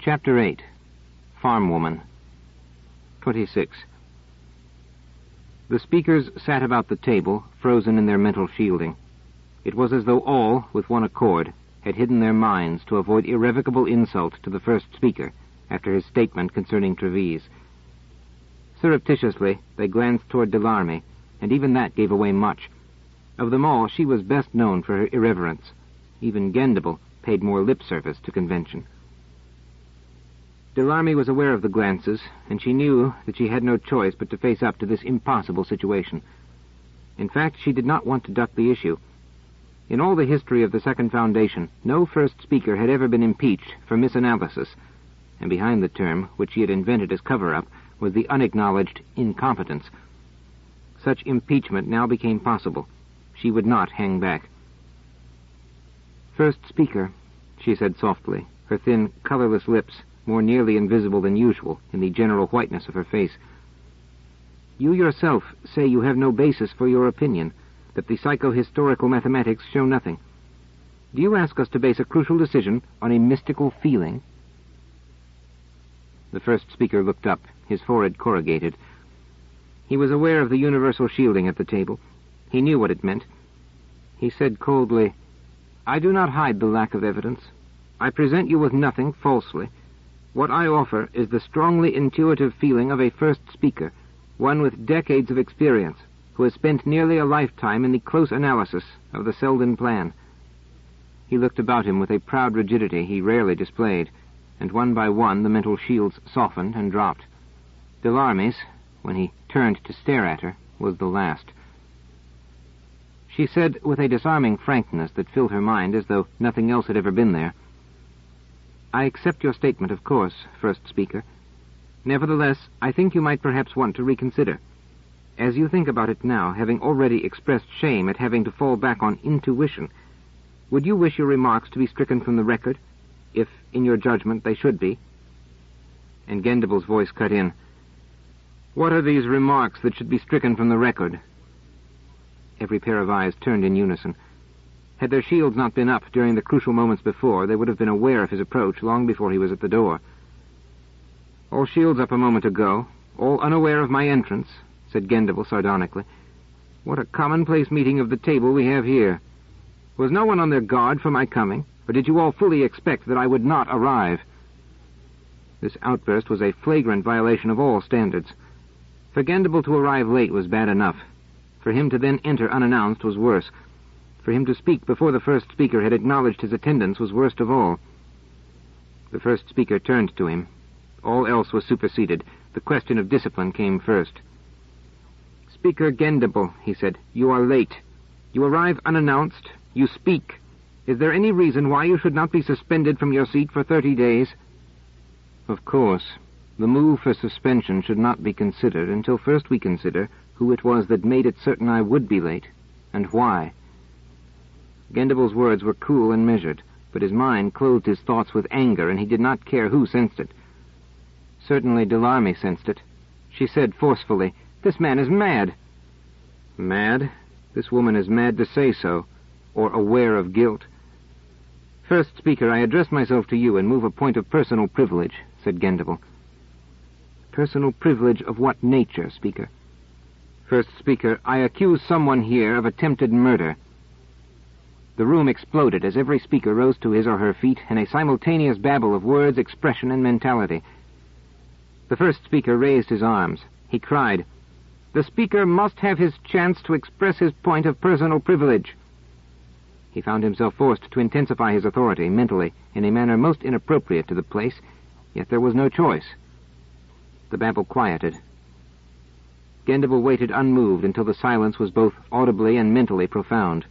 Chapter 8. Farm Woman. 26. The speakers sat about the table, frozen in their mental shielding. It was as though all, with one accord, had hidden their minds to avoid irrevocable insult to the first speaker after his statement concerning Trevise. Surreptitiously, they glanced toward Delarmy, and even that gave away much. Of them all, she was best known for her irreverence. Even Gendable paid more lip service to convention. Delarmy was aware of the glances, and she knew that she had no choice but to face up to this impossible situation. In fact, she did not want to duck the issue. In all the history of the Second Foundation, no first speaker had ever been impeached for misanalysis, and behind the term, which she had invented as cover-up, was the unacknowledged incompetence. Such impeachment now became possible. She would not hang back. "First speaker," she said softly, her thin, colorless lips more nearly invisible than usual in the general whiteness of her face. "You yourself say you have no basis for your opinion, that the psychohistorical mathematics show nothing. Do you ask us to base a crucial decision on a mystical feeling?" The first speaker looked up, his forehead corrugated. He was aware of the universal shielding at the table. He knew what it meant. He said coldly, "I do not hide the lack of evidence. I present you with nothing falsely. What I offer is the strongly intuitive feeling of a first speaker, one with decades of experience, who has spent nearly a lifetime in the close analysis of the Selden plan." He looked about him with a proud rigidity he rarely displayed, and one by one the mental shields softened and dropped. Delarmy's, when he turned to stare at her, was the last. She said with a disarming frankness that filled her mind as though nothing else had ever been there, "I accept your statement, of course, first speaker. Nevertheless, I think you might perhaps want to reconsider. As you think about it now, having already expressed shame at having to fall back on intuition, would you wish your remarks to be stricken from the record, if, in your judgment, they should be?" And Gendable's voice cut in, "What are these remarks that should be stricken from the record?" Every pair of eyes turned in unison. Had their shields not been up during the crucial moments before, they would have been aware of his approach long before he was at the door. "All shields up a moment ago, all unaware of my entrance," said Gendable sardonically. "What a commonplace meeting of the table we have here. Was no one on their guard for my coming, or did you all fully expect that I would not arrive?" This outburst was a flagrant violation of all standards. For Gendable to arrive late was bad enough. For him to then enter unannounced was worse. For him to speak before the first speaker had acknowledged his attendance was worst of all. The first speaker turned to him. All else was superseded. The question of discipline came first. "Speaker Gendable," he said, "you are late. You arrive unannounced. You speak. Is there any reason why you should not be suspended from your seat for 30 days? "Of course. The move for suspension should not be considered until first we consider who it was that made it certain I would be late, and why." Gendable's words were cool and measured, but his mind clothed his thoughts with anger, and he did not care who sensed it. Certainly Delarmy sensed it. She said forcefully, "This man is mad." "Mad? This woman is mad to say so, or aware of guilt." "First speaker, I address myself to you and move a point of personal privilege," said Gendable. "Personal privilege of what nature, speaker?" "First speaker, I accuse someone here of attempted murder." The room exploded as every speaker rose to his or her feet in a simultaneous babble of words, expression, and mentality. The first speaker raised his arms. He cried, "The speaker must have his chance to express his point of personal privilege." He found himself forced to intensify his authority mentally in a manner most inappropriate to the place, yet there was no choice. The babble quieted. Gendable waited unmoved until the silence was both audibly and mentally profound.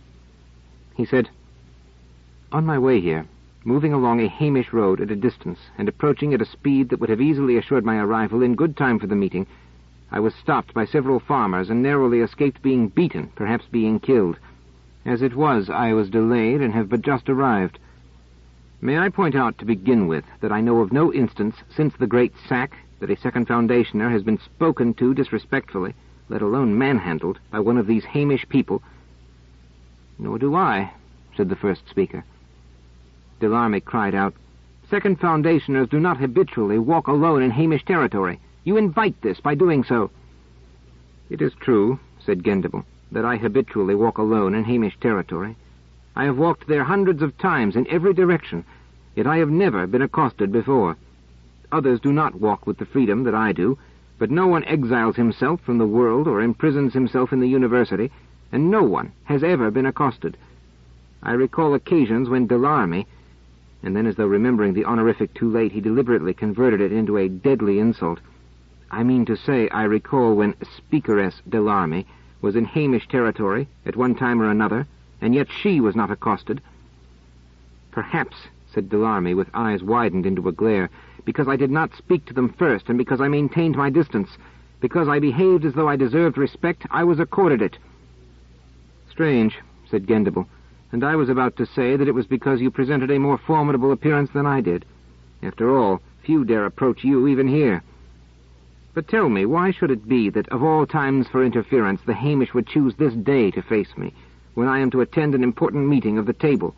He said, "On my way here, moving along a Hamish road at a distance and approaching at a speed that would have easily assured my arrival in good time for the meeting, I was stopped by several farmers and narrowly escaped being beaten, perhaps being killed. As it was, I was delayed and have but just arrived. May I point out to begin with that I know of no instance since the great sack that a second foundationer has been spoken to disrespectfully, let alone manhandled, by one of these Hamish people." "Nor do I," said the first speaker. Delarmy cried out, Second Foundationers do not habitually walk alone in Hamish territory. You invite this by doing so." "It is true," said Gendable, "that I habitually walk alone in Hamish territory. I have walked there hundreds of times in every direction, yet I have never been accosted before. Others do not walk with the freedom that I do, but no one exiles himself from the world or imprisons himself in the university, and no one has ever been accosted. I recall occasions when Delarmy—" and then, as though remembering the honorific too late, he deliberately converted it into a deadly insult. "I mean to say, I recall when Speakeress Delarmy was in Hamish territory at one time or another, and yet she was not accosted." "Perhaps," said Delarmy, with eyes widened into a glare, "because I did not speak to them first, and because I maintained my distance. Because I behaved as though I deserved respect, I was accorded it." "Strange," said Gendable, "and I was about to say that it was because you presented a more formidable appearance than I did. After all, few dare approach you even here. But tell me, why should it be that of all times for interference the Hamish would choose this day to face me, when I am to attend an important meeting of the table?"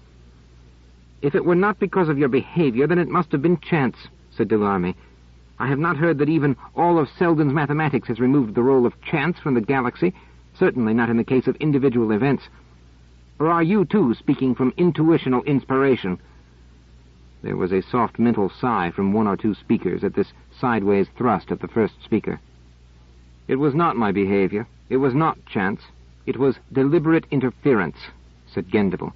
"If it were not because of your behavior, then it must have been chance," said Delarmy. "I have not heard that even all of Selden's mathematics has removed the role of chance from the galaxy, certainly not in the case of individual events. Or are you, too, speaking from intuitional inspiration?" There was a soft mental sigh from one or two speakers at this sideways thrust at the first speaker. "It was not my behavior. It was not chance. It was deliberate interference," said Gendable.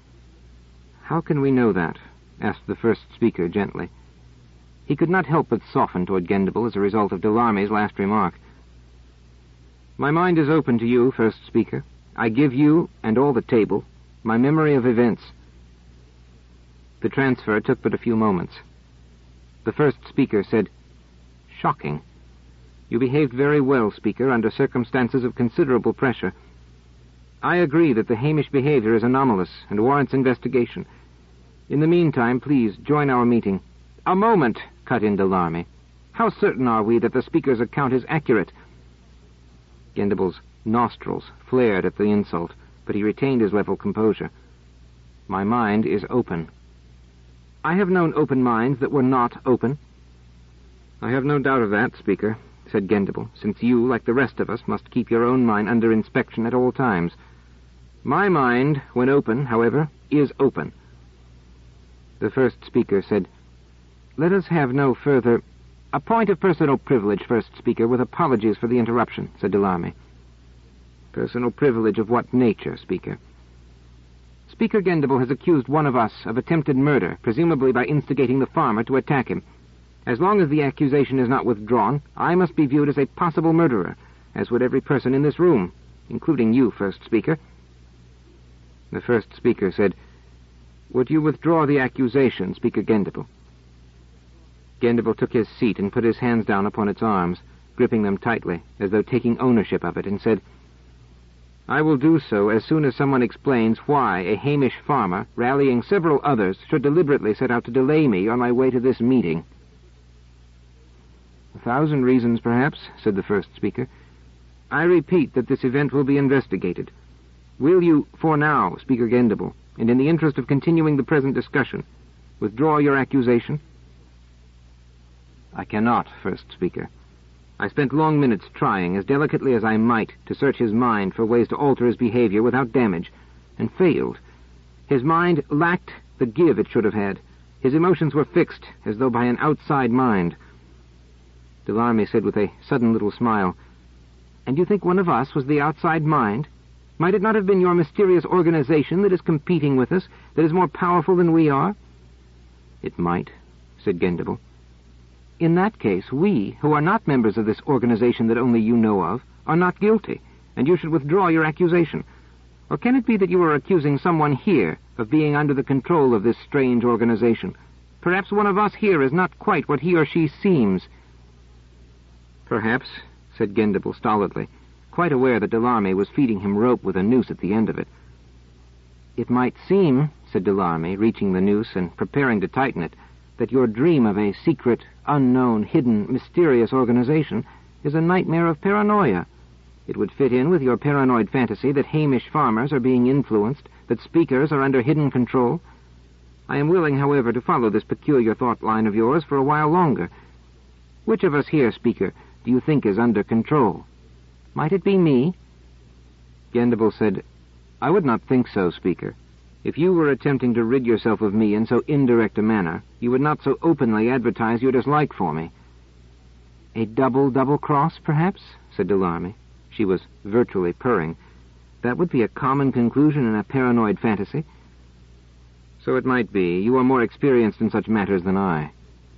"How can we know that?" asked the first speaker gently. He could not help but soften toward Gendable as a result of Delarmy's last remark. "My mind is open to you, first speaker. I give you, and all the table, my memory of events." The transfer took but a few moments. The first speaker said, "Shocking. You behaved very well, Speaker, under circumstances of considerable pressure. I agree that the Hamish behavior is anomalous and warrants investigation. In the meantime, please join our meeting." "A moment," cut in Delarmy. "How certain are we that the speaker's account is accurate?" Gendable's nostrils flared at the insult, but he retained his level composure. "My mind is open." "I have known open minds that were not open." "I have no doubt of that, Speaker," said Gendable, "since you, like the rest of us, must keep your own mind under inspection at all times. My mind, when open, however, is open." The first speaker said, "Let us have no further—" "A point of personal privilege, first speaker, with apologies for the interruption," said Delarmy. "Personal privilege of what nature, Speaker?" "Speaker Gendable has accused one of us of attempted murder, presumably by instigating the farmer to attack him. As long as the accusation is not withdrawn, I must be viewed as a possible murderer, as would every person in this room, including you, first speaker." The first speaker said, "Would you withdraw the accusation, Speaker Gendable?" Gendable took his seat and put his hands down upon its arms, gripping them tightly, as though taking ownership of it, and said, "I will do so as soon as someone explains why a Hamish farmer, rallying several others, should deliberately set out to delay me on my way to this meeting." "A thousand reasons, perhaps," said the first speaker. "I repeat that this event will be investigated. Will you, for now, Speaker Gendable, and in the interest of continuing the present discussion, withdraw your accusation?" "I cannot, first speaker. I spent long minutes trying, as delicately as I might, to search his mind for ways to alter his behavior without damage, and failed. His mind lacked the give it should have had. His emotions were fixed, as though by an outside mind." Delarmy said with a sudden little smile, "And you think one of us was the outside mind? Might it not have been your mysterious organization that is competing with us, that is more powerful than we are?" "It might," said Gendable. "In that case, we, who are not members of this organization that only you know of, are not guilty, and you should withdraw your accusation. Or can it be that you are accusing someone here of being under the control of this strange organization? Perhaps one of us here is not quite what he or she seems." "Perhaps," said Gendable stolidly, quite aware that Delarmy was feeding him rope with a noose at the end of it. "It might seem," said Delarmy, reaching the noose and preparing to tighten it, "that your dream of a secret, unknown, hidden, mysterious organization is a nightmare of paranoia. It would fit in with your paranoid fantasy that Hamish farmers are being influenced, that speakers are under hidden control. I am willing, however, to follow this peculiar thought line of yours for a while longer. Which of us here, Speaker, do you think is under control? Might it be me?" Gendable said, "I would not think so, Speaker. If you were attempting to rid yourself of me in so indirect a manner, you would not so openly advertise your dislike for me." "A double-cross, perhaps?" said Delaarme. She was virtually purring. "That would be a common conclusion in a paranoid fantasy." "So it might be. You are more experienced in such matters than I."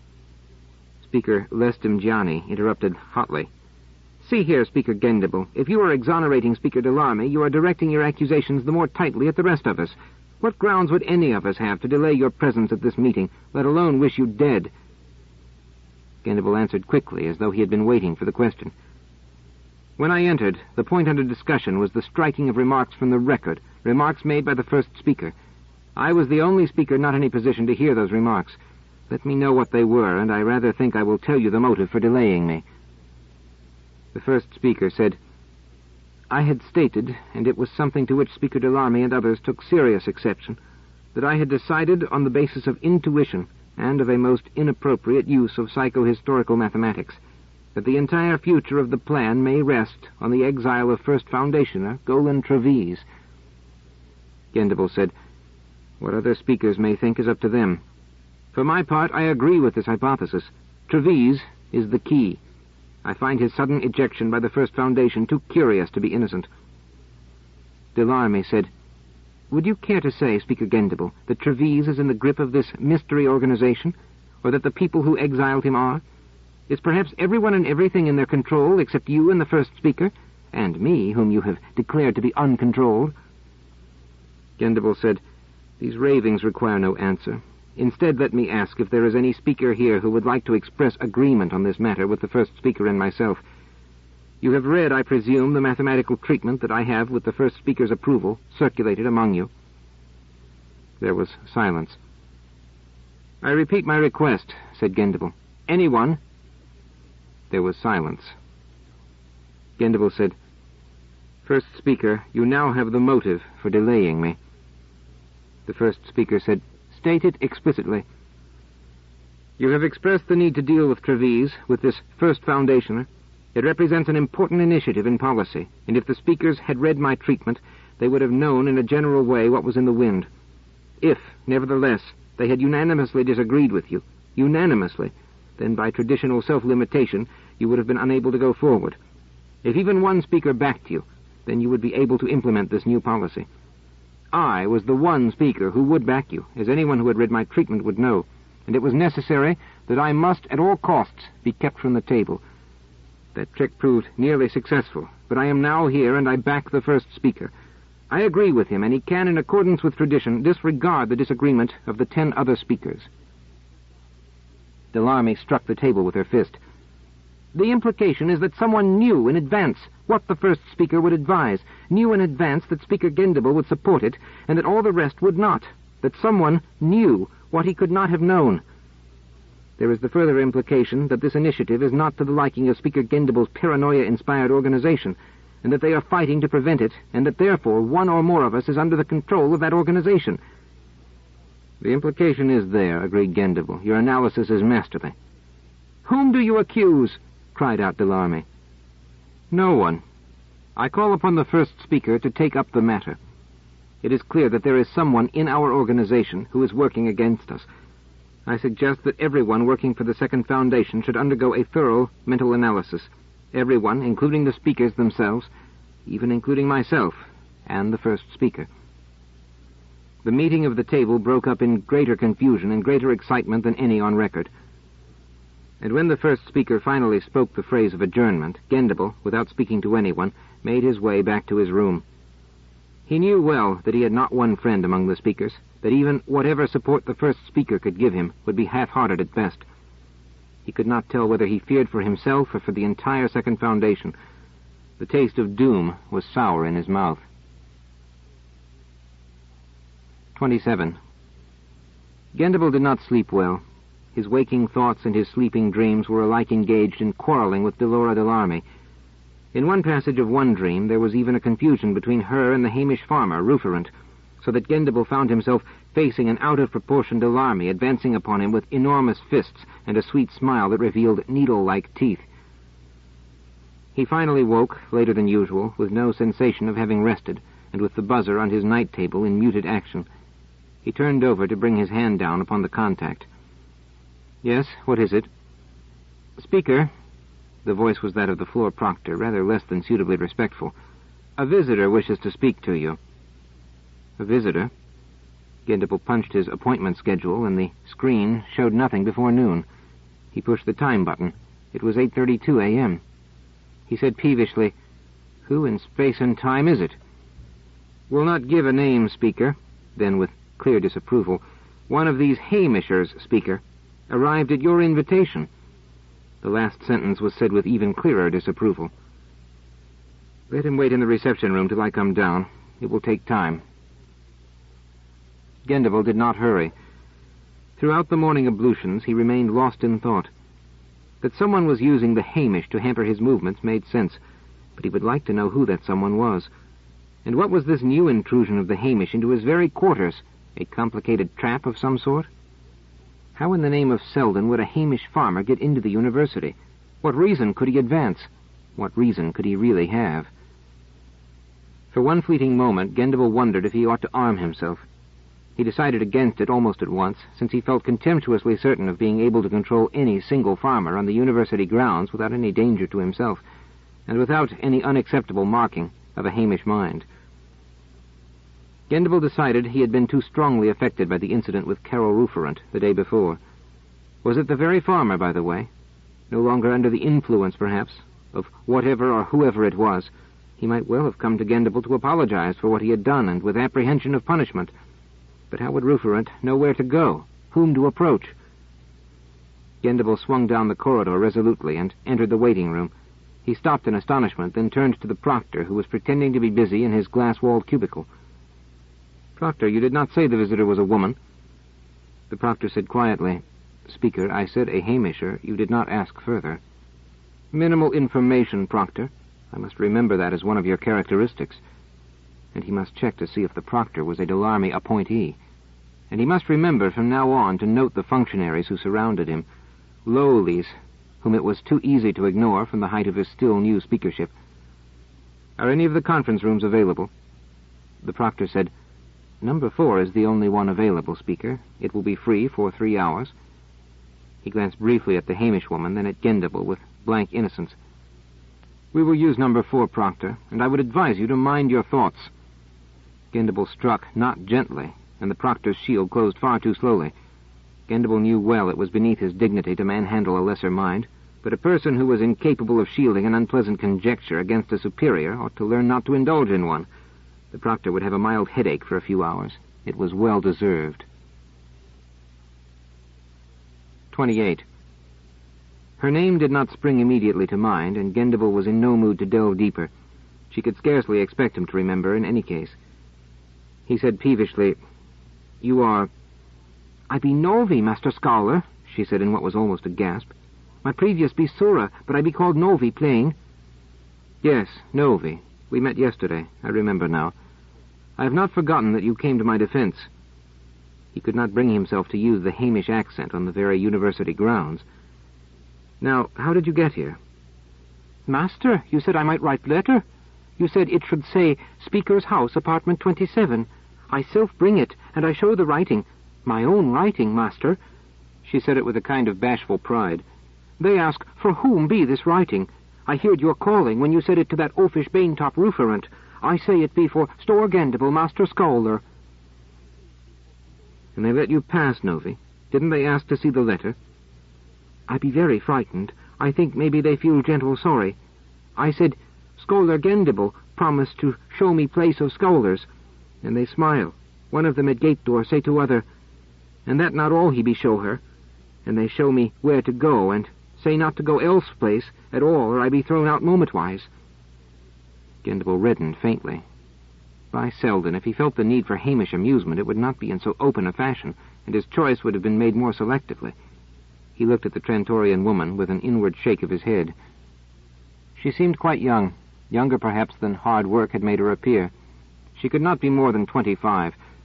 Speaker Lestemgiani interrupted hotly. "See here, Speaker Gendable, if you are exonerating Speaker Delaarme, you are directing your accusations the more tightly at the rest of us. What grounds would any of us have to delay your presence at this meeting, let alone wish you dead?" Gendable answered quickly, as though he had been waiting for the question. "When I entered, the point under discussion was the striking of remarks from the record, remarks made by the first speaker. I was the only speaker not in a position to hear those remarks. Let me know what they were, and I rather think I will tell you the motive for delaying me." The first speaker said, "I had stated, and it was something to which Speaker Delaarme and others took serious exception, that I had decided on the basis of intuition and of a most inappropriate use of psychohistorical mathematics, that the entire future of the plan may rest on the exile of First Foundationer Golan Treves." Gendable said, "What other speakers may think is up to them. For my part, I agree with this hypothesis. Treves is the key. I find his sudden ejection by the First Foundation too curious to be innocent." Delaarme said, "Would you care to say, Speaker Gendable, that Treves is in the grip of this mystery organization, or that the people who exiled him are? Is perhaps everyone and everything in their control except you and the first speaker, and me, whom you have declared to be uncontrolled?" Gendable said, "These ravings require no answer. Instead, let me ask if there is any speaker here who would like to express agreement on this matter with the first speaker and myself. You have read, I presume, the mathematical treatment that I have, with the first speaker's approval, circulated among you." There was silence. "I repeat my request," said Gendable. "Anyone?" There was silence. Gendable said, "First speaker, you now have the motive for delaying me." The first speaker said, "State it explicitly." "You have expressed the need to deal with Treves, with this First Foundationer. It represents an important initiative in policy, and if the speakers had read my treatment, they would have known in a general way what was in the wind. If, nevertheless, they had unanimously disagreed with you, then by traditional self-limitation you would have been unable to go forward. If even one speaker backed you, then you would be able to implement this new policy. I was the one speaker who would back you, as anyone who had read my treatment would know, and it was necessary that I must at all costs be kept from the table. That trick proved nearly successful, but I am now here and I back the first speaker. I agree with him, and he can, in accordance with tradition, disregard the disagreement of the 10 other speakers." Delaarme struck the table with her fist. "The implication is that someone knew in advance what the first speaker would advise, knew in advance that Speaker Gendable would support it, and that all the rest would not, that someone knew what he could not have known. There is the further implication that this initiative is not to the liking of Speaker Gendable's paranoia-inspired organization, and that they are fighting to prevent it, and that therefore one or more of us is under the control of that organization." "The implication is there," agreed Gendable. "Your analysis is masterly." "Whom do you accuse?" cried out Delaarme. "No one. I call upon the first speaker to take up the matter. It is clear that there is someone in our organization who is working against us. I suggest that everyone working for the Second Foundation should undergo a thorough mental analysis. Everyone, including the speakers themselves, even including myself and the first speaker." The meeting of the table broke up in greater confusion and greater excitement than any on record. And when the first speaker finally spoke the phrase of adjournment, Gendable, without speaking to anyone, made his way back to his room. He knew well that he had not one friend among the speakers, that even whatever support the first speaker could give him would be half-hearted at best. He could not tell whether he feared for himself or for the entire Second Foundation. The taste of doom was sour in his mouth. 27. Gendable did not sleep well. His waking thoughts and his sleeping dreams were alike engaged in quarreling with Delora Delaarme. In one passage of one dream there was even a confusion between her and the Hamish farmer, Ruferent, so that Gendable found himself facing an out-of-proportioned alarmy advancing upon him with enormous fists and a sweet smile that revealed needle-like teeth. He finally woke, later than usual, with no sensation of having rested, and with the buzzer on his night table in muted action. He turned over to bring his hand down upon the contact. "Yes, what is it?" "Speaker," the voice was that of the floor proctor, rather less than suitably respectful, "a visitor wishes to speak to you." "A visitor?" Gendable punched his appointment schedule, and the screen showed nothing before noon. He pushed the time button. It was 8:32 a.m. He said peevishly, "Who in space and time is it?" "Will not give a name, Speaker." Then, with clear disapproval, "One of these Hamishers, Speaker. Arrived at your invitation." The last sentence was said with even clearer disapproval. "Let him wait in the reception room till I come down. It will take time." Gendable did not hurry. Throughout the morning ablutions he remained lost in thought. That someone was using the Hamish to hamper his movements made sense, but he would like to know who that someone was. And what was this new intrusion of the Hamish into his very quarters? A complicated trap of some sort? How in the name of Selden would a Hamish farmer get into the university? What reason could he advance? What reason could he really have? For one fleeting moment, Gendable wondered if he ought to arm himself. He decided against it almost at once, since he felt contemptuously certain of being able to control any single farmer on the university grounds without any danger to himself, and without any unacceptable marking of a Hamish mind. Gendable decided he had been too strongly affected by the incident with Carol Ruferent the day before. Was it the very farmer, by the way? No longer under the influence, perhaps, of whatever or whoever it was, he might well have come to Gendable to apologize for what he had done, and with apprehension of punishment. But how would Ruferent know where to go, whom to approach? Gendable swung down the corridor resolutely and entered the waiting room. He stopped in astonishment, then turned to the proctor, who was pretending to be busy in his glass-walled cubicle. "Proctor, you did not say the visitor was a woman." The proctor said quietly, "Speaker, I said a Hamisher. You did not ask further." "Minimal information, Proctor. I must remember that as one of your characteristics." And he must check to see if the proctor was a Delaarmy appointee. And he must remember from now on to note the functionaries who surrounded him, lowlies, whom it was too easy to ignore from the height of his still new speakership. "Are any of the conference rooms available?" The proctor said, "Number 4 is the only one available, Speaker. It will be free for 3 hours. He glanced briefly at the Hamish woman, then at Gendable with blank innocence. "We will use number 4, Proctor, and I would advise you to mind your thoughts." Gendable struck, not gently, and the proctor's shield closed far too slowly. Gendable knew well it was beneath his dignity to manhandle a lesser mind, but a person who was incapable of shielding an unpleasant conjecture against a superior ought to learn not to indulge in one. The proctor would have a mild headache for a few hours. It was well deserved. 28. Her name did not spring immediately to mind, and Gendable was in no mood to delve deeper. She could scarcely expect him to remember in any case. He said peevishly, "You are—" "I be Novi, Master Scholar," she said in what was almost a gasp. "My previous be Sura, but I be called Novi plain." "Yes, Novi. We met yesterday. I remember now. I have not forgotten that you came to my defense." He could not bring himself to use the Hamish accent on the very university grounds. "Now, how did you get here?" "Master, you said I might write letter. You said it should say, Speaker's House, apartment 27. I self bring it, and I show the writing. My own writing, Master." She said it with a kind of bashful pride. "They ask, for whom be this writing? I heard your calling when you said it to that oafish Baintop Ruferent. I say it be for Store Gendable, Master Scholar." "And they let you pass, Novi? Didn't they ask to see the letter?" "I be very frightened. I think maybe they feel gentle sorry. I said, Scholar Gendable promised to show me place of scholars. And they smile. One of them at gate door say to other, and that not all he be show her. And they show me where to go, and say not to go else place at all, or I be thrown out moment-wise." Gendable reddened faintly. By Selden, if he felt the need for Hamish amusement, it would not be in so open a fashion, and his choice would have been made more selectively. He looked at the Trantorian woman with an inward shake of his head. She seemed quite young, younger perhaps than hard work had made her appear. She could not be more than 25,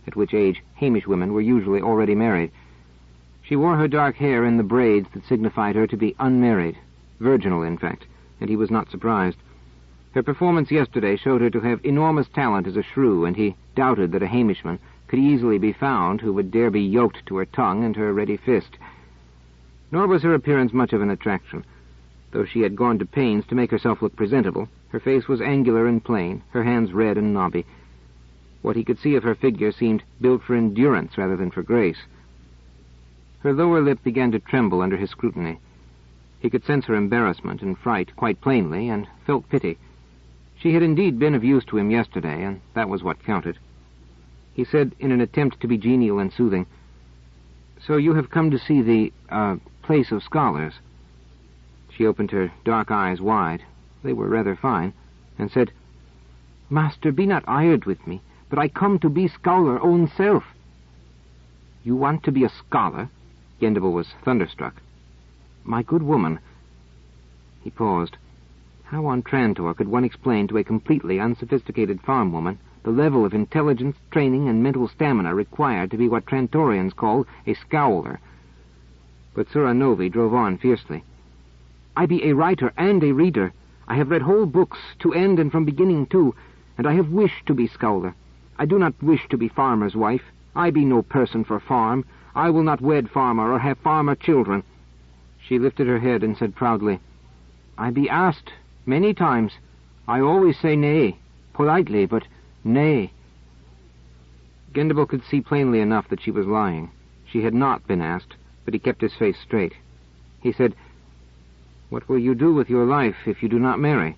at which age Hamish women were usually already married. She wore her dark hair in the braids that signified her to be unmarried, virginal, in fact, and he was not surprised. Her performance yesterday showed her to have enormous talent as a shrew, and he doubted that a Hamishman could easily be found who would dare be yoked to her tongue and her ready fist. Nor was her appearance much of an attraction. Though she had gone to pains to make herself look presentable, her face was angular and plain, her hands red and knobby. What he could see of her figure seemed built for endurance rather than for grace. Her lower lip began to tremble under his scrutiny. He could sense her embarrassment and fright quite plainly, and felt pity. She had indeed been of use to him yesterday, and that was what counted. He said, in an attempt to be genial and soothing, "So you have come to see the, place of scholars." She opened her dark eyes wide, they were rather fine, and said, "Master, be not ired with me, but I come to be scholar own self." "You want to be a scholar?" Gendable was thunderstruck. "My good woman—" He paused. How on Trantor could one explain to a completely unsophisticated farm woman the level of intelligence, training, and mental stamina required to be what Trantorians call a scowler? But Sura Novi drove on fiercely. "I be a writer and a reader. I have read whole books, to end and from beginning too, and I have wished to be scholar. I do not wish to be farmer's wife. I be no person for farm. I will not wed farmer or have farmer children." She lifted her head and said proudly, "I be asked many times. I always say nay, politely, but nay." Gendable could see plainly enough that she was lying. She had not been asked, but he kept his face straight. He said, "What will you do with your life if you do not marry?"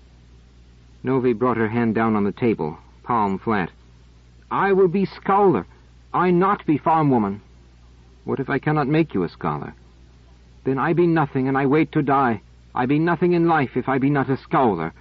Novi brought her hand down on the table, palm flat. "I will be scholar. I not be farm woman." "What if I cannot make you a scholar?" "Then I be nothing, and I wait to die. I be nothing in life if I be not a scholar."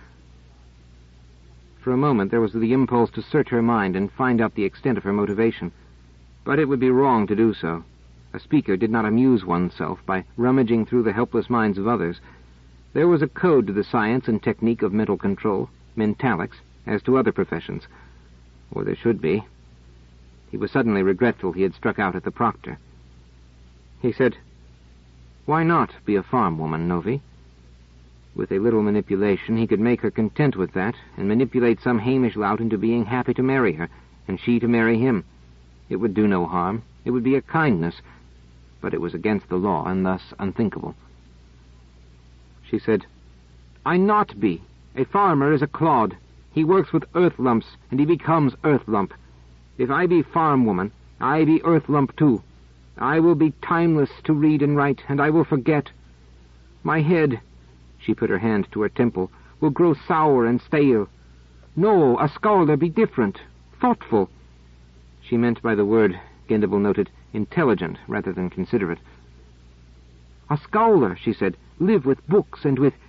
For a moment there was the impulse to search her mind and find out the extent of her motivation. But it would be wrong to do so. A speaker did not amuse oneself by rummaging through the helpless minds of others. There was a code to the science and technique of mental control, mentalics, as to other professions. Or there should be. He was suddenly regretful he had struck out at the proctor. He said, "Why not be a farm woman, Novi?" With a little manipulation, he could make her content with that, and manipulate some Hamish lout into being happy to marry her, and she to marry him. It would do no harm. It would be a kindness, but it was against the law, and thus unthinkable. She said, "I not be. A farmer is a clod. He works with earth lumps, and he becomes earth lump. If I be farm woman, I be earth lump too. I will be timeless to read and write, and I will forget. My head," she put her hand to her temple, "will grow sour and stale. No, a scholar be different, thoughtful." She meant by the word, Gendable noted, intelligent rather than considerate. "A scholar," she said, "live with books and with...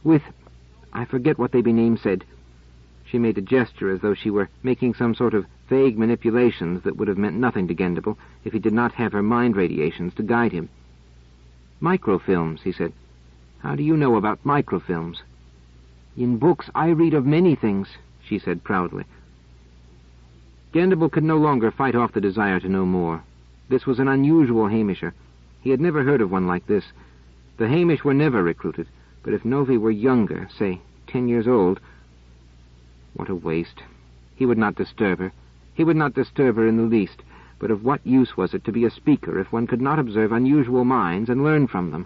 I forget what they be named said." She made a gesture as though she were making some sort of vague manipulations that would have meant nothing to Gendable if he did not have her mind radiations to guide him. "Microfilms," he said. "How do you know about microfilms?" "In books I read of many things," she said proudly. Gendable could no longer fight off the desire to know more. This was an unusual Hamisher. He had never heard of one like this. The Hamish were never recruited, but if Novi were younger, say 10 years old... What a waste. He would not disturb her. He would not disturb her in the least, but of what use was it to be a speaker if one could not observe unusual minds and learn from them?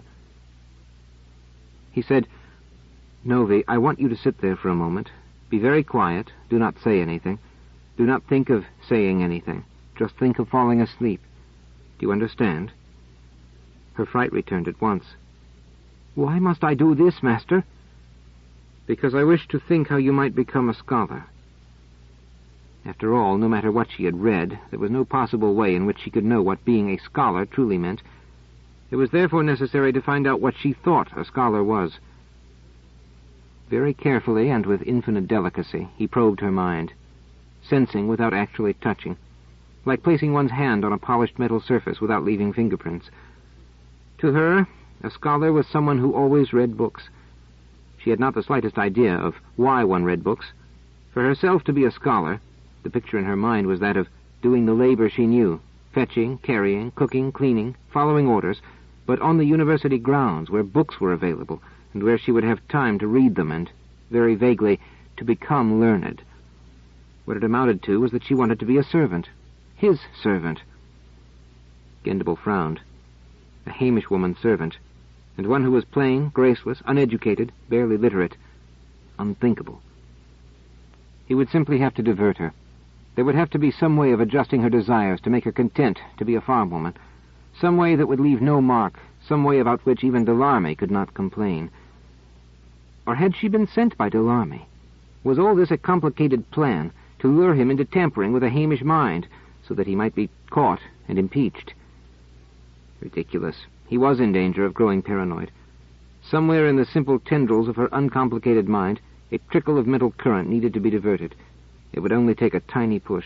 He said, "Novi, I want you to sit there for a moment. Be very quiet. Do not say anything. Do not think of saying anything. Just think of falling asleep. Do you understand?" Her fright returned at once. "Why must I do this, master?" "Because I wish to think how you might become a scholar." After all, no matter what she had read, there was no possible way in which she could know what being a scholar truly meant. It was therefore necessary to find out what she thought a scholar was. Very carefully and with infinite delicacy, he probed her mind, sensing without actually touching, like placing one's hand on a polished metal surface without leaving fingerprints. To her, a scholar was someone who always read books. She had not the slightest idea of why one read books. For herself to be a scholar, the picture in her mind was that of doing the labor she knew, fetching, carrying, cooking, cleaning, following orders, but on the university grounds where books were available and where she would have time to read them and, very vaguely, to become learned. What it amounted to was that she wanted to be a servant. His servant. Gendable frowned. A Hamish woman's servant, and one who was plain, graceless, uneducated, barely literate. Unthinkable. He would simply have to divert her. There would have to be some way of adjusting her desires to make her content to be a farm woman, some way that would leave no mark, some way about which even Delarme could not complain. Or had she been sent by Delarme? Was all this a complicated plan to lure him into tampering with a Hamish mind, so that he might be caught and impeached? Ridiculous. He was in danger of growing paranoid. Somewhere in the simple tendrils of her uncomplicated mind, a trickle of mental current needed to be diverted. It would only take a tiny push.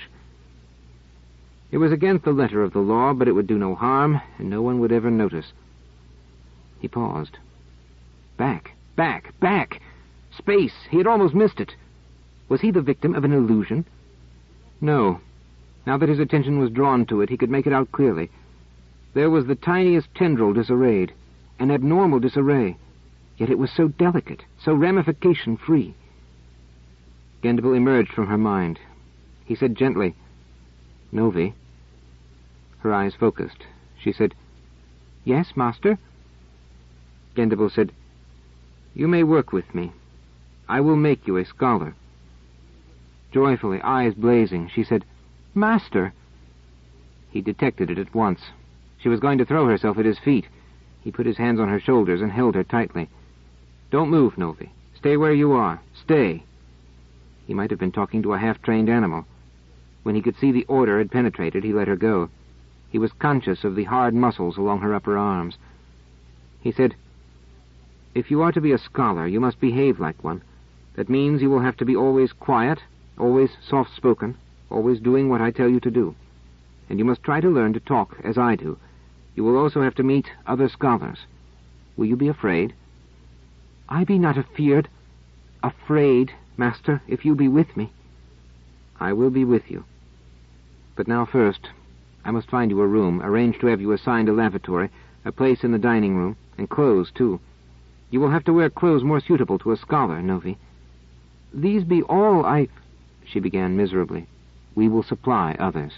It was against the letter of the law, but it would do no harm, and no one would ever notice. He paused. Back, back, back! Space! He had almost missed it. Was he the victim of an illusion? No. Now that his attention was drawn to it, he could make it out clearly. There was the tiniest tendril disarrayed, an abnormal disarray, yet it was so delicate, so ramification-free. Gendable emerged from her mind. He said gently, "Novi." Her eyes focused. She said, "Yes, master?" Gendable said, "You may work with me. I will make you a scholar." Joyfully, eyes blazing, she said, "Master!" He detected it at once. She was going to throw herself at his feet. He put his hands on her shoulders and held her tightly. "Don't move, Novi. Stay where you are. Stay." He might have been talking to a half-trained animal. When he could see the order had penetrated, he let her go. He was conscious of the hard muscles along her upper arms. He said, "If you are to be a scholar, you must behave like one. That means you will have to be always quiet, always soft-spoken, always doing what I tell you to do. And you must try to learn to talk as I do. You will also have to meet other scholars. Will you be afraid?" "I be not afeard. Afraid, master, if you be with me." "I will be with you. But now first, I must find you a room, arrange to have you assigned a lavatory, a place in the dining room, and clothes, too. You will have to wear clothes more suitable to a scholar, Novi." "These be all she began miserably. "We will supply others."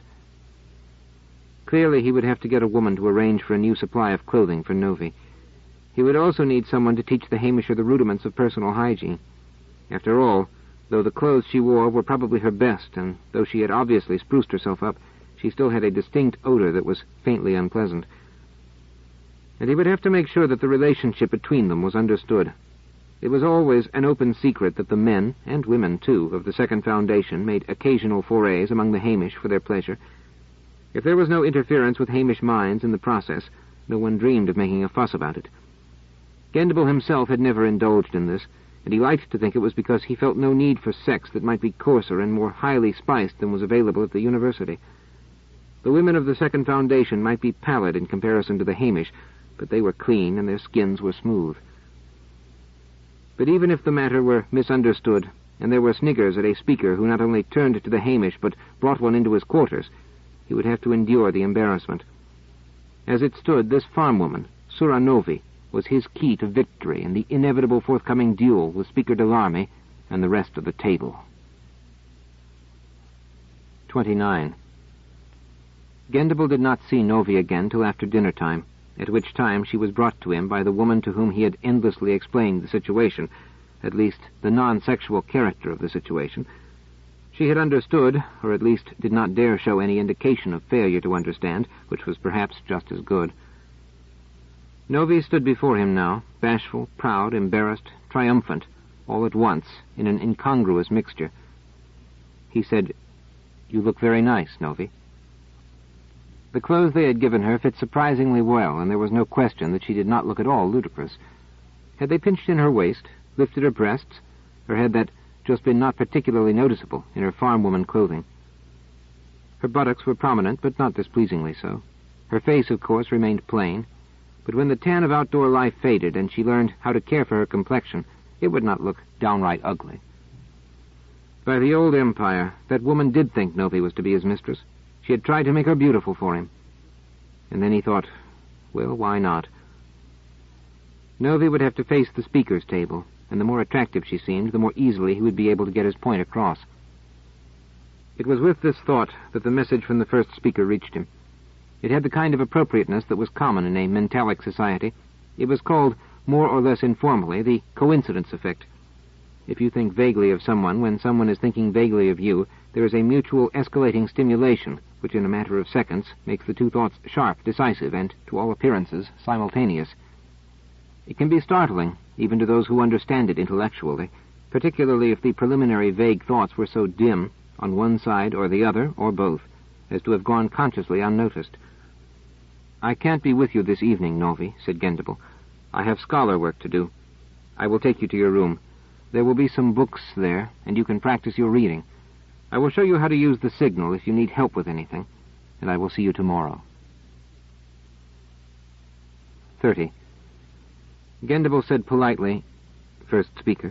Clearly he would have to get a woman to arrange for a new supply of clothing for Novi. He would also need someone to teach the Hamisher the rudiments of personal hygiene. After all, though the clothes she wore were probably her best, and though she had obviously spruced herself up, she still had a distinct odor that was faintly unpleasant. And he would have to make sure that the relationship between them was understood. It was always an open secret that the men, and women too, of the Second Foundation made occasional forays among the Hamish for their pleasure. If there was no interference with Hamish minds in the process, no one dreamed of making a fuss about it. Gendable himself had never indulged in this, and he liked to think it was because he felt no need for sex that might be coarser and more highly spiced than was available at the university. The women of the Second Foundation might be pallid in comparison to the Hamish, but they were clean and their skins were smooth. But even if the matter were misunderstood, and there were sniggers at a speaker who not only turned to the Hamish but brought one into his quarters, he would have to endure the embarrassment. As it stood, this farm woman, Sura Novi, was his key to victory in the inevitable forthcoming duel with Speaker Delarme and the rest of the table. 29. Gendable did not see Novi again till after dinner-time, at which time she was brought to him by the woman to whom he had endlessly explained the situation, at least the non-sexual character of the situation. She had understood, or at least did not dare show any indication of failure to understand, which was perhaps just as good. Novi stood before him now, bashful, proud, embarrassed, triumphant, all at once, in an incongruous mixture. He said, "You look very nice, Novi." The clothes they had given her fit surprisingly well, and there was no question that she did not look at all ludicrous. Had they pinched in her waist, lifted her breasts, or had that just been not particularly noticeable in her farm-woman clothing? Her buttocks were prominent, but not displeasingly so. Her face, of course, remained plain, but when the tan of outdoor life faded and she learned how to care for her complexion, it would not look downright ugly. By the old empire, that woman did think Novi was to be his mistress. She had tried to make her beautiful for him. And then he thought, well, why not? Novi would have to face the speaker's table, and the more attractive she seemed, the more easily he would be able to get his point across. It was with this thought that the message from the first speaker reached him. It had the kind of appropriateness that was common in a mentalic society. It was called, more or less informally, the coincidence effect. If you think vaguely of someone when someone is thinking vaguely of you, there is a mutual escalating stimulation, which in a matter of seconds makes the two thoughts sharp, decisive, and, to all appearances, simultaneous. It can be startling, even to those who understand it intellectually, particularly if the preliminary vague thoughts were so dim, on one side or the other, or both, as to have gone consciously unnoticed. "I can't be with you this evening, Novi," said Gendable. "I have scholar work to do. I will take you to your room. There will be some books there, and you can practice your reading. I will show you how to use the signal if you need help with anything, and I will see you tomorrow." 30. Gendable said politely, "First speaker."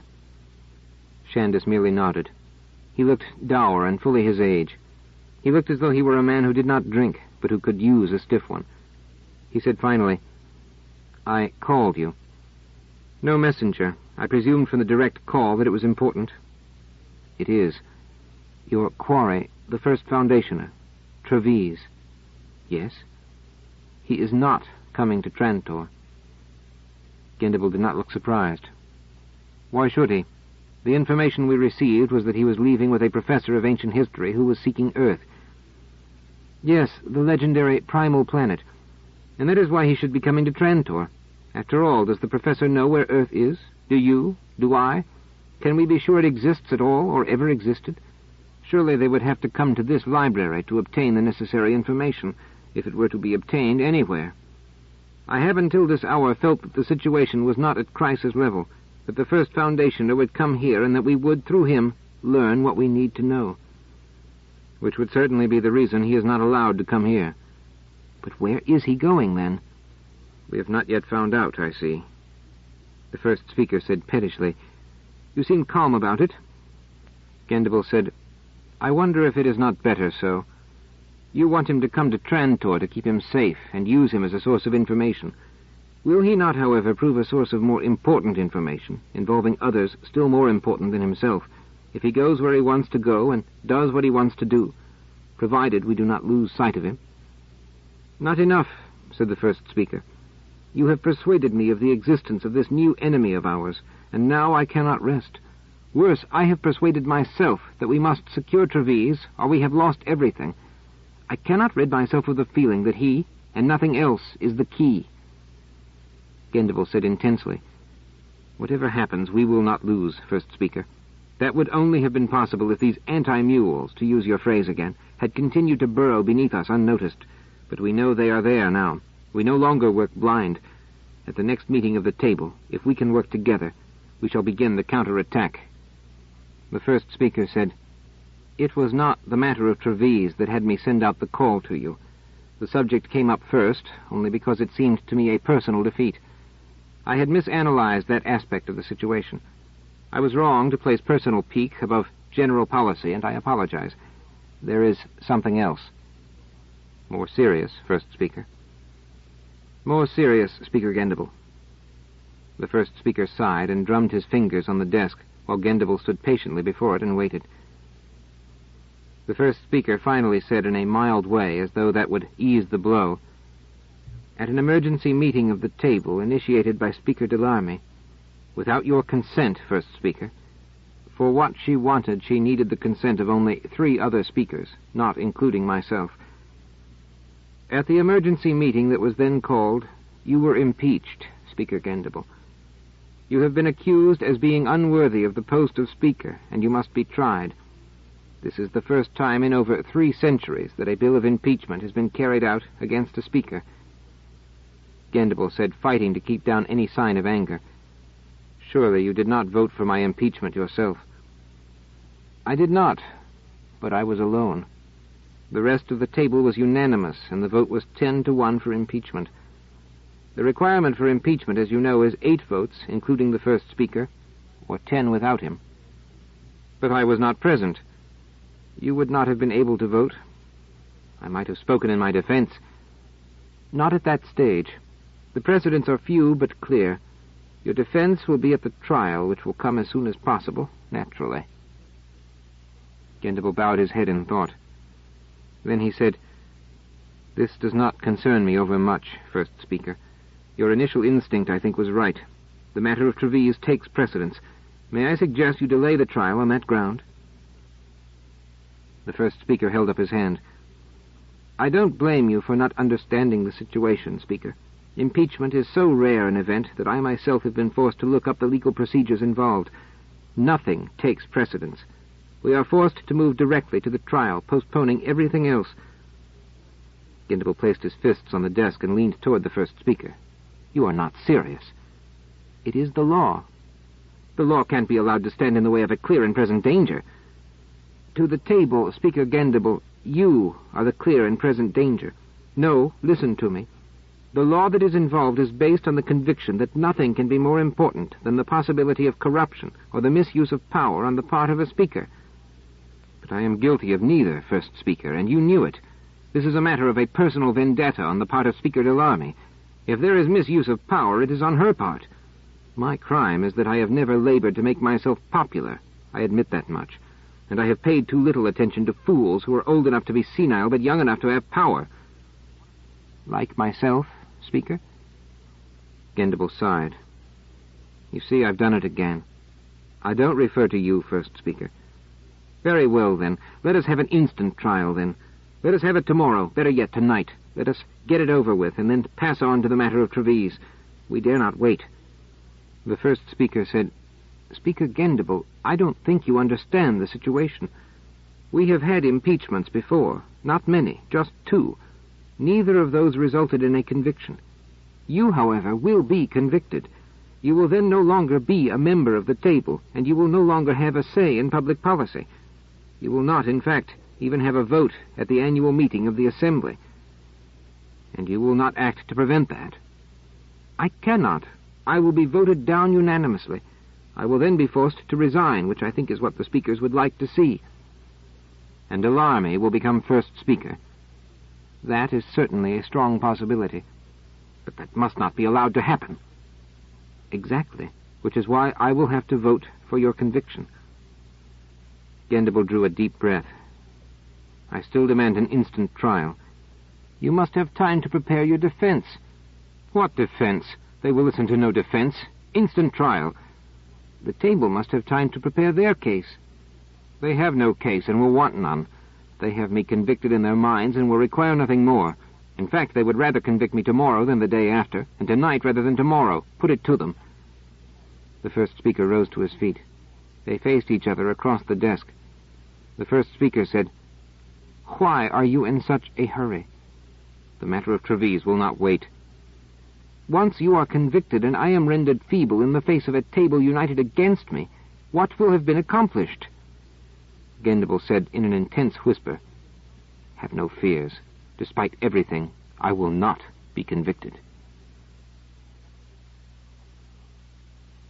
Shandis merely nodded. He looked dour and fully his age. He looked as though he were a man who did not drink, but who could use a stiff one. He said finally, "I called you." "No messenger. I presumed from the direct call that it was important." "It is. Your quarry, the first foundationer, Treves." "Yes?" "He is not coming to Trantor." Gendable did not look surprised. "Why should he? The information we received was that he was leaving with a professor of ancient history who was seeking Earth." "Yes, the legendary primal planet. And that is why he should be coming to Trantor. After all, does the professor know where Earth is? Do you? Do I? Can we be sure it exists at all, or ever existed? Surely they would have to come to this library to obtain the necessary information, if it were to be obtained anywhere. I have until this hour felt that the situation was not at crisis level, that the first foundationer would come here, and that we would, through him, learn what we need to know. Which would certainly be the reason he is not allowed to come here." "But where is he going, then?" "We have not yet found out, I see." The first speaker said pettishly, "You seem calm about it." Gendable said, "I wonder if it is not better so. You want him to come to Trantor to keep him safe and use him as a source of information. Will he not, however, prove a source of more important information, involving others still more important than himself, if he goes where he wants to go and does what he wants to do, provided we do not lose sight of him?" "Not enough," said the first speaker. "You have persuaded me of the existence of this new enemy of ours, and now I cannot rest. Worse, I have persuaded myself that we must secure Treves, or we have lost everything. I cannot rid myself of the feeling that he, and nothing else, is the key." Gendable said intensely, "Whatever happens, we will not lose, first speaker. That would only have been possible if these anti-mules, to use your phrase again, had continued to burrow beneath us unnoticed. But we know they are there now. We no longer work blind. At the next meeting of the table, if we can work together, we shall begin the counter-attack." The first speaker said, "It was not the matter of Treves that had me send out the call to you. The subject came up first, only because it seemed to me a personal defeat. I had misanalyzed that aspect of the situation. I was wrong to place personal pique above general policy, and I apologize. There is something else." "More serious, first speaker." "More serious, Speaker Gendable." The first speaker sighed and drummed his fingers on the desk, while Gendable stood patiently before it and waited. The first speaker finally said in a mild way, as though that would ease the blow, "At an emergency meeting of the table initiated by Speaker Delarmy, without your consent, first speaker, for what she wanted she needed the consent of only 3 other speakers, not including myself. At the emergency meeting that was then called, you were impeached, Speaker Gendable. You have been accused as being unworthy of the post of Speaker, and you must be tried. This is the first time in over 3 centuries that a bill of impeachment has been carried out against a Speaker." Gendable said, fighting to keep down any sign of anger, "Surely you did not vote for my impeachment yourself." "I did not, but I was alone. The rest of the table was unanimous, and the vote was 10-1 for impeachment. The requirement for impeachment, as you know, is 8 votes, including the first speaker, or 10 without him. But I was not present. You would not have been able to vote. I might have spoken in my defense. Not at that stage. The precedents are few but clear. Your defense will be at the trial, which will come as soon as possible, naturally. Gendable bowed his head in thought. Then he said, "This does not concern me overmuch, First Speaker. Your initial instinct, I think, was right. The matter of Treves takes precedence. May I suggest you delay the trial on that ground?" The First Speaker held up his hand. "I don't blame you for not understanding the situation, Speaker. Impeachment is so rare an event that I myself have been forced to look up the legal procedures involved. Nothing takes precedence. We are forced to move directly to the trial, postponing everything else." Gendable placed his fists on the desk and leaned toward the First Speaker. "You are not serious." "It is the law. The law can't be allowed to stand in the way of a clear and present danger. To the table, Speaker Gendable, you are the clear and present danger. No, listen to me. The law that is involved is based on the conviction that nothing can be more important than the possibility of corruption or the misuse of power on the part of a speaker. But I am guilty of neither, First Speaker, and you knew it. This is a matter of a personal vendetta on the part of Speaker Delamy. If there is misuse of power, it is on her part. My crime is that I have never labored to make myself popular. I admit that much. And I have paid too little attention to fools who are old enough to be senile but young enough to have power." "Like myself, Speaker?" Gendable sighed. "You see, I've done it again. I don't refer to you, First Speaker." "Very well, then. Let us have an instant trial, then. Let us have it tomorrow, better yet, tonight. Let us get it over with, and then pass on to the matter of Treves. We dare not wait." The First Speaker said, "Speaker Gendable, I don't think you understand the situation. We have had impeachments before. Not many, just 2. Neither of those resulted in a conviction. You, however, will be convicted. You will then no longer be a member of the table, and you will no longer have a say in public policy. You will not, in fact, even have a vote at the annual meeting of the Assembly. And you will not act to prevent that." "I cannot. I will be voted down unanimously. I will then be forced to resign, which I think is what the speakers would like to see." "And Delamy will become First Speaker." "That is certainly a strong possibility." "But that must not be allowed to happen." "Exactly, which is why I will have to vote for your conviction." Gendable drew a deep breath. "I still demand an instant trial." "You must have time to prepare your defense." "What defense? They will listen to no defense. Instant trial." "The table must have time to prepare their case." "They have no case and will want none. They have me convicted in their minds and will require nothing more. In fact, they would rather convict me tomorrow than the day after, and tonight rather than tomorrow. Put it to them." The First Speaker rose to his feet. They faced each other across the desk. The First Speaker said, "Why are you in such a hurry?" "The matter of Treves will not wait." "Once you are convicted and I am rendered feeble in the face of a table united against me, what will have been accomplished?" Gendable said in an intense whisper, "Have no fears. Despite everything, I will not be convicted."